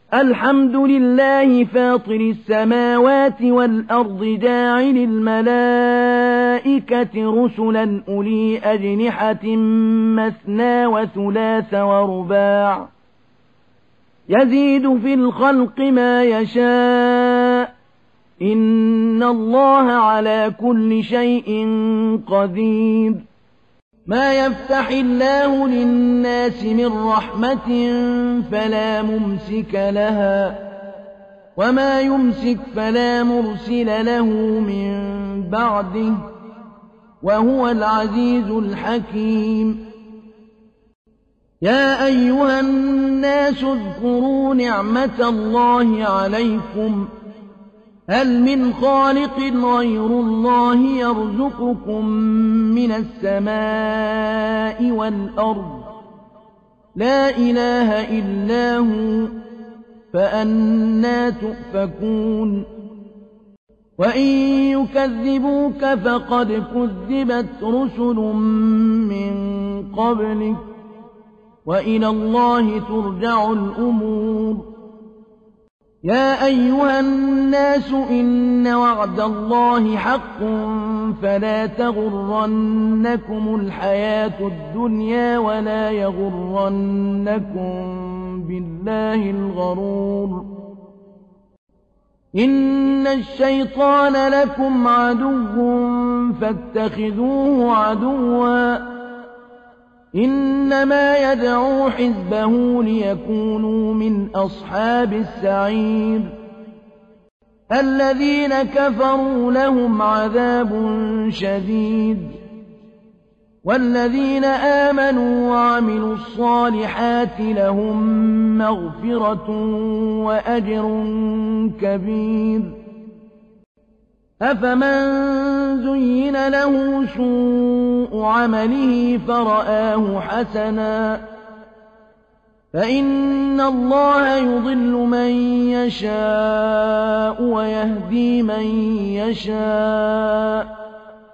الحمد لله فاطر السماوات والأرض جاعل الملائكة رسلا أولي أجنحة مثنى وثلاث ورباع يزيد في الخلق ما يشاء إن الله على كل شيء قدير. ما يفتح الله للناس من رحمة فلا ممسك لها وما يمسك فلا مرسل له من بعده وهو العزيز الحكيم. يا أيها الناس اذكروا نعمة الله عليكم هل من خالق غير الله يرزقكم من السماء والأرض لا إله إلا هو فأنى تؤفكون. وإن يكذبوك فقد كذبت رسل من قبلك وإلى الله ترجع الأمور. يا أيها الناس إن وعد الله حق فلا تغرنكم الحياة الدنيا ولا يغرنكم بالله الغرور. إن الشيطان لكم عدو فاتخذوه عدوا إنما يدعو حزبه ليكونوا من أصحاب السعير. الذين كفروا لهم عذاب شديد والذين آمنوا وعملوا الصالحات لهم مغفرة وأجر كبير. أفمن زين له سوء عمله فرآه حسنا فإن الله يضل من يشاء ويهدي من يشاء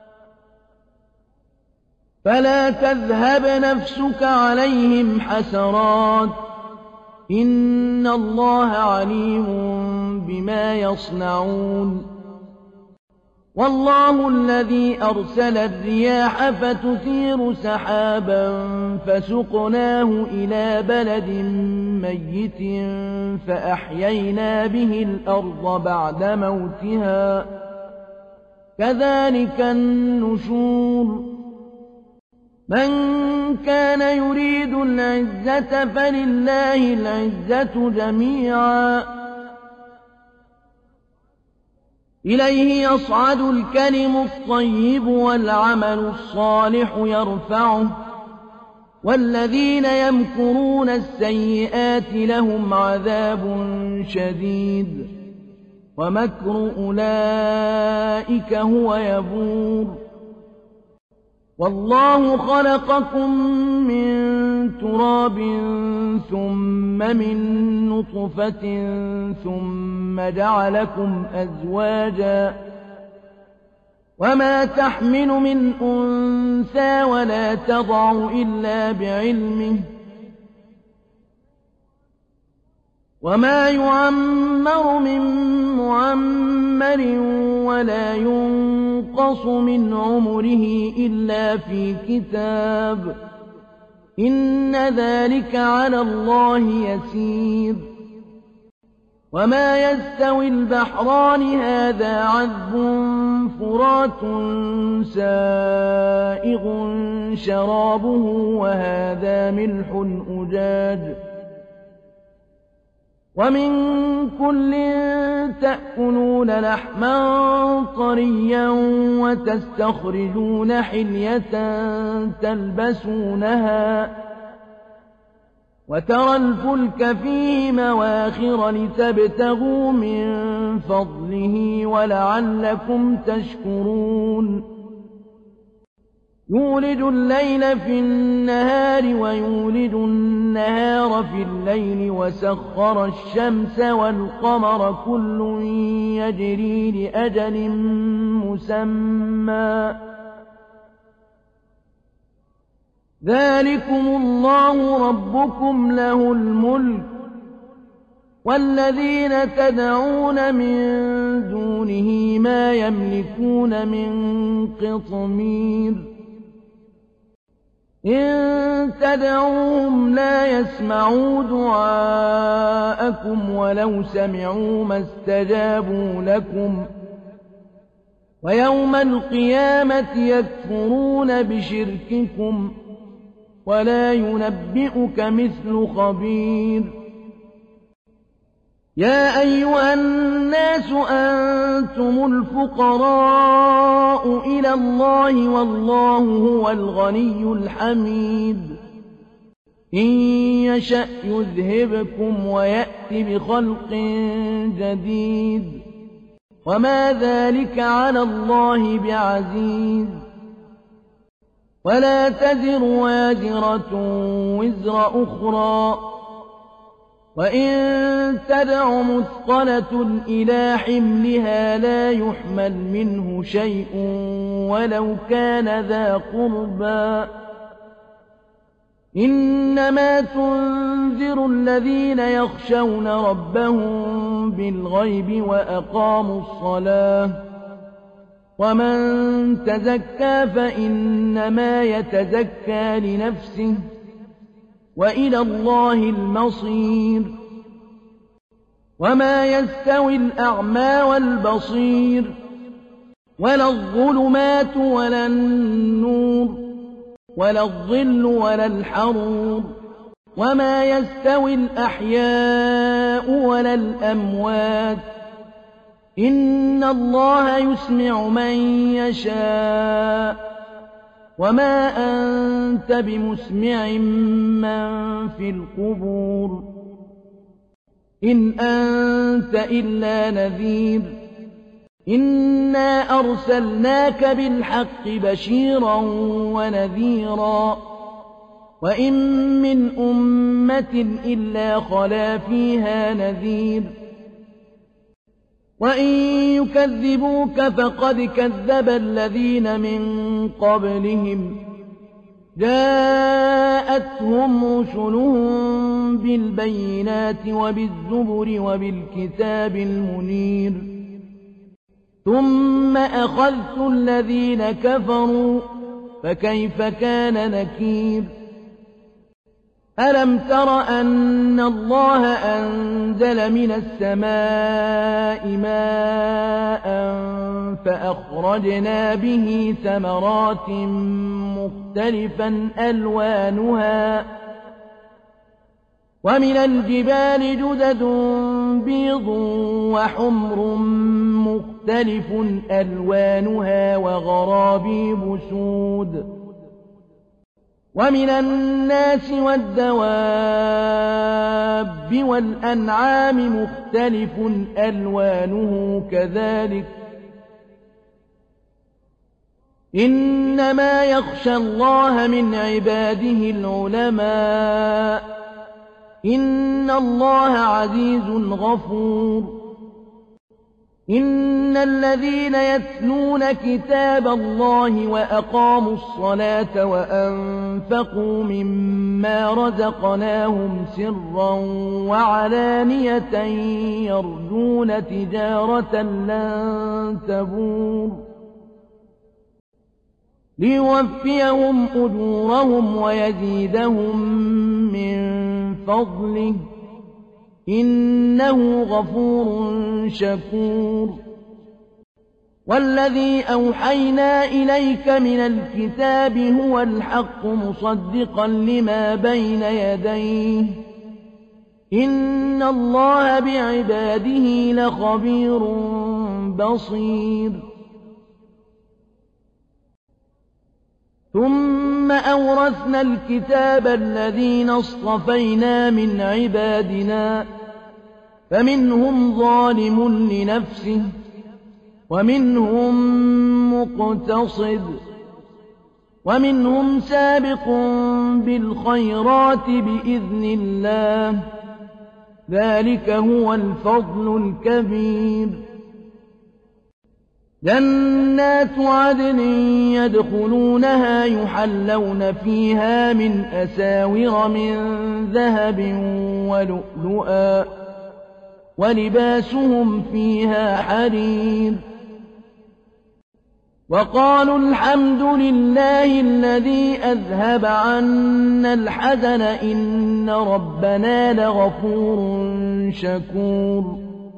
فلا تذهب نفسك عليهم حسرات إن الله عليم بما يصنعون. والله الذي أرسل الرياح فتثير سحابا فسقناه إلى بلد ميت فأحيينا به الأرض بعد موتها كذلك النشور. من كان يريد العزة فلله العزة جميعا إليه يصعد الكلم الطيب والعمل الصالح يرفعه والذين يمكرون السيئات لهم عذاب شديد ومكر أولئك هو يبور. والله خلقكم من تراب ثم من نطفة ثم جعلكم أزواجا وما تحمل من أنثى ولا تضع إلا بعلمه وما يعمر من معمر ولا ينقص من عمره إلا في كتاب إن ذلك على الله يسير. وما يستوي البحران هذا عذب فرات سائغ شرابه وهذا ملح أجاج ومن كل تأكلون لحما طريا وتستخرجون حلية تلبسونها وترى الفلك فيه مواخر لتبتغوا من فضله ولعلكم تشكرون. يولج الليل في النهار ويولج النهار في الليل وسخر الشمس والقمر كل يجري لأجل مسمى ذلكم الله ربكم له الملك والذين تدعون من دونه ما يملكون من قطمير إن تدعوهم لا يسمعوا دعاءكم ولو سمعوا ما استجابوا لكم ويوم القيامة يكفرون بشرككم ولا ينبئك مثل خبير يا أيها الناس أنتم الفقراء إلى الله والله هو الغني الحميد إن يشأ يذهبكم ويأت بخلق جديد وما ذلك على الله بعزيز ولا تزر وازرة وزر أخرى وإن تدع مثقلة إلى حملها لا يحمل منه شيء ولو كان ذا قربى إنما تنذر الذين يخشون ربهم بالغيب وأقاموا الصلاة ومن تزكى فإنما يتزكى لنفسه وإلى الله المصير وما يستوي الأعمى والبصير ولا الظلمات ولا النور ولا الظل ولا الحرور وما يستوي الأحياء ولا الأموات إن الله يسمع من يشاء وما أنت بمسمع من في القبور إن أنت إلا نذير إنا أرسلناك بالحق بشيرا ونذيرا وإن من أمة إلا خلا فيها نذير وإن يكذبوك فقد كذب الذين من قبلهم جاءتهم رسلهم بالبينات وبالزبر وبالكتاب المنير ثم أخذت الذين كفروا فكيف كان نكير ألم تر أن الله أنزل من السماء ماء فأخرجنا به ثمرات مختلفا ألوانها ومن الجبال جدد بيض وحمر مختلف ألوانها وغرابيب سود ومن الناس والدواب والأنعام مختلف ألوانه كذلك إنما يخشى الله من عباده العلماء إن الله عزيز غفور إن الذين يتلون كتاب الله وأقاموا الصلاة وأنفقوا مما رزقناهم سرا وعلانية يرجون تجارة لن تبور ليوفيهم أجورهم ويزيدهم من فضله إنه غفور شكور والذي أوحينا إليك من الكتاب هو الحق مصدقا لما بين يديه إن الله بعباده لخبير بصير ثم أورثنا الكتاب الذين اصطفينا من عبادنا فمنهم ظالم لنفسه ومنهم مقتصد ومنهم سابق بالخيرات بإذن الله ذلك هو الفضل الكبير جنات عدن يدخلونها يحلون فيها من أساور من ذهب ولؤلؤا ولباسهم فيها حرير وقالوا الحمد لله الذي أذهب عنا الحزن إن ربنا لغفور شكور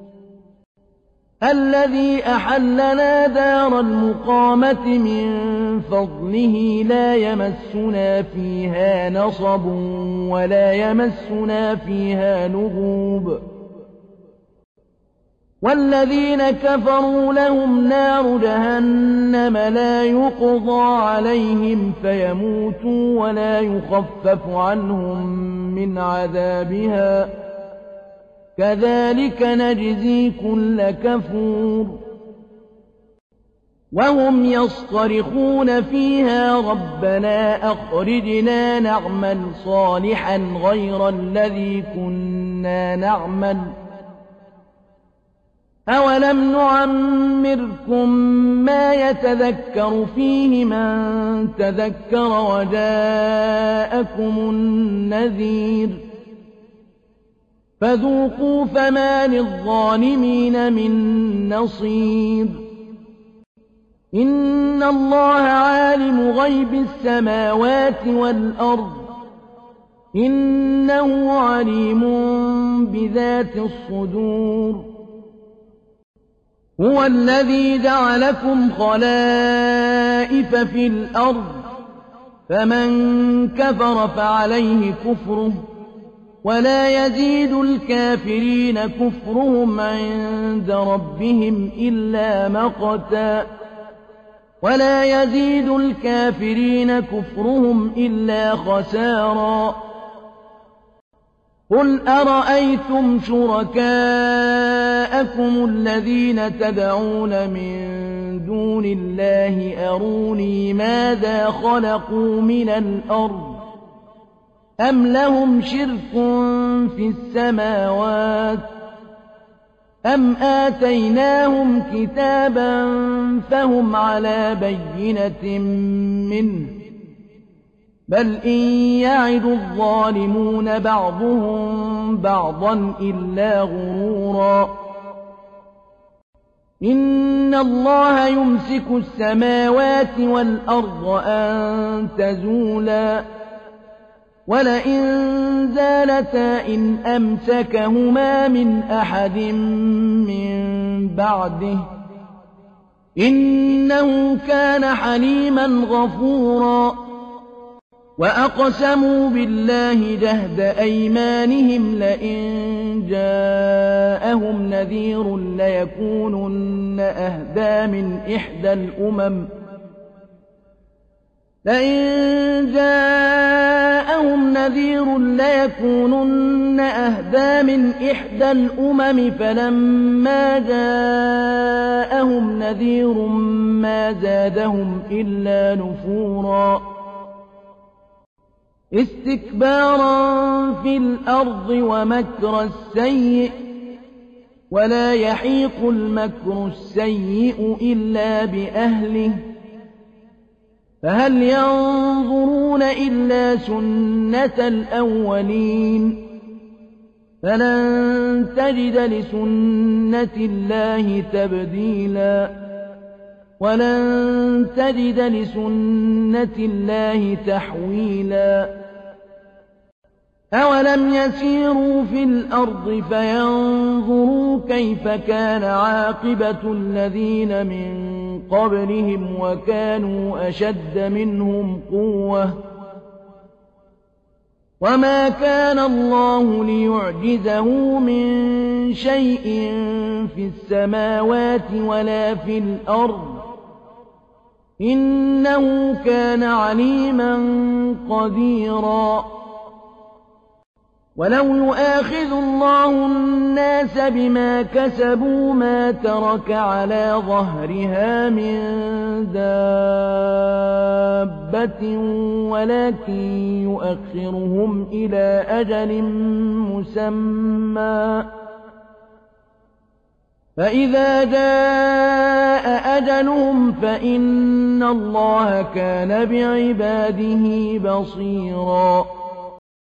الذي أحلنا دار المقامة من فضله لا يمسنا فيها نصب ولا يمسنا فيها لغوب والذين كفروا لهم نار جهنم لا يقضى عليهم فيموتوا ولا يخفف عنهم من عذابها كذلك نجزي كل كفور وهم يصطرخون فيها ربنا أخرجنا نعمل صالحا غير الذي كنا نعمل أولم نعمركم ما يتذكر فيه من تذكر وجاءكم النذير فذوقوا فما للظالمين من نصير إن الله عالم غيب السماوات والأرض إنه عليم بذات الصدور هو الذي جعلكم خلائف في الأرض فمن كفر فعليه كفره ولا يزيد الكافرين كفرهم عند ربهم إلا مقتا ولا يزيد الكافرين كفرهم إلا خسارا قل أرأيتم شركاءكم الذين تدعون من دون الله أروني ماذا خلقوا من الأرض أم لهم شرك في السماوات أم آتيناهم كتابا فهم على بينة منه بل إن يعد الظالمون بعضهم بعضا إلا غرورا إن الله يمسك السماوات والأرض أن تزولا ولئن زالتا إن أمسكهما من أحد من بعده إنه كان حليما غفورا وأقسموا بالله جهد أيمانهم لئن جاءهم نذير ليكونن أهدى من إحدى الأمم لئن جاءهم نذير ليكونن أهدى من إحدى الأمم فلما جاءهم نذير ما زادهم إلا نفورا استكبارا في الأرض ومكر السيء ولا يحيق المكر السيء إلا بأهله فهل ينظرون إلا سنة الأولين فلن تجد لسنة الله تبديلا ولن تجد لسنة الله تحويلا أولم يسيروا في الأرض فينظروا كيف كان عاقبة الذين من قبلهم وكانوا أشد منهم قوة وما كان الله ليعجزه من شيء في السماوات ولا في الأرض إنه كان عليما قديرا ولو يؤاخذ الله الناس بما كسبوا ما ترك على ظهرها من دابة ولكن يؤخرهم إلى أجل مسمى فإذا جاء أجلهم فإن الله كان بعباده بصيرا